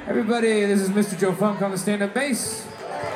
Everybody, this is Mr. Joe Funk on the stand-up bass.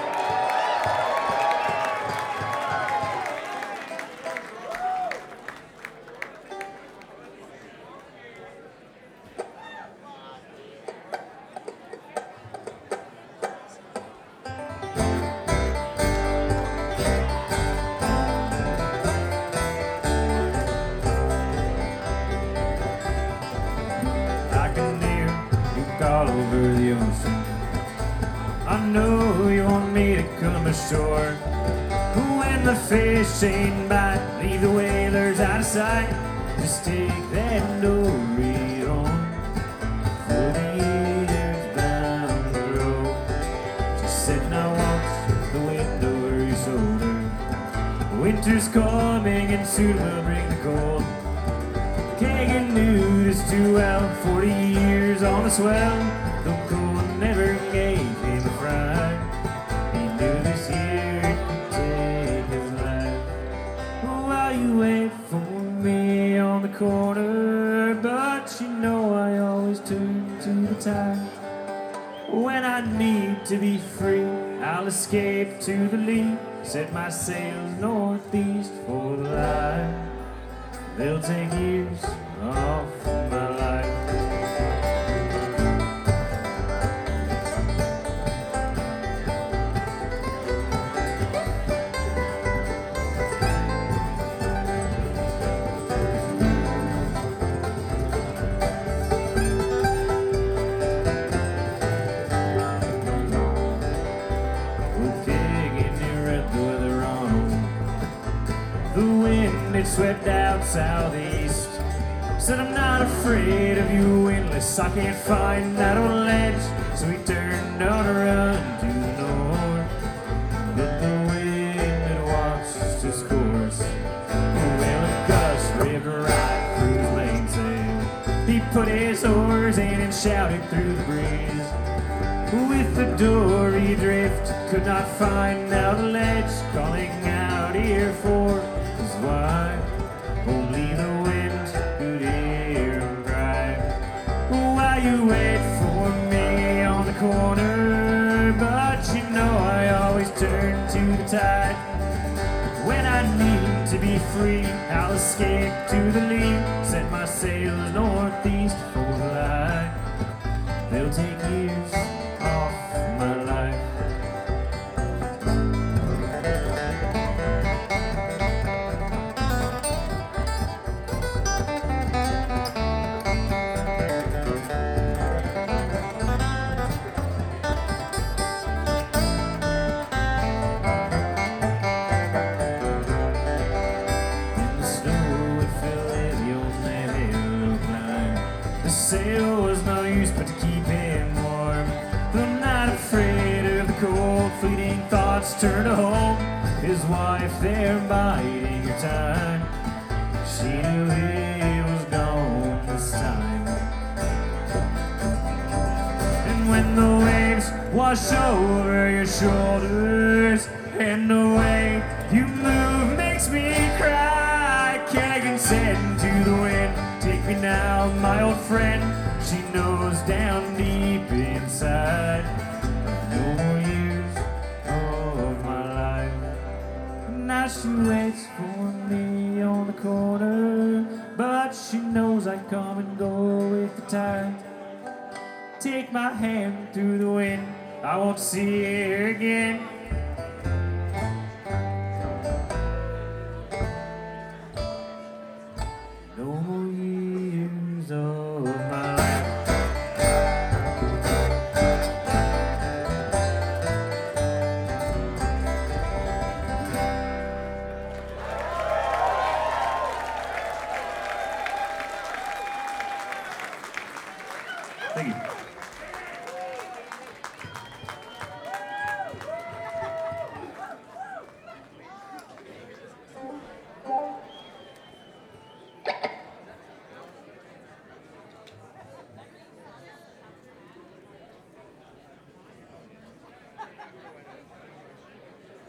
All over the ocean. I know you want me to come ashore. When the fish ain't bite, leave the whalers out of sight. Just take that dory on, for the years bound to grow. Just sitting I watch the wind over your shoulder. Winter's coming and soon will bring the cold. Can't get nudist too well, 40 years on the swell. Though cold never gave him a fright, he knew this year it could take his life. While you wait for me on the corner, but you know I always turn to the tide. When I need to be free, I'll escape to the lee, set my sails northeast for the light. They'll take years off my life. Okay, get near the weather on. The wind, it swept out southeast. Said I'm not afraid of you windlass, I can't find that old ledge. So he turned on a run to the north, but the wind had watched his course. Well, a gust ripped right through his mainsail. He put his oars in and shouted through the breeze. With the dory drift, could not find out the ledge, calling out here for his wife. Only the wind could hear him cry. While you wait for me on the corner, but you know I always turn to the tide. When I need to be free, I'll escape to the lee, set my sails northeast for the light. They'll take years off my life. The sail was no use but to keep him warm. Though not afraid of the cold, fleeting thoughts turned to home. His wife there biding her time. She knew he was gone this time. And when the waves wash over your shoulders, and the way you move makes me cry, can't I consent to the wind? Take me now, my old friend. She knows down deep inside, no more years of my life. Now she waits for me on the corner, but she knows I come and go with the tide. Take my hand through the wind, I won't see her again.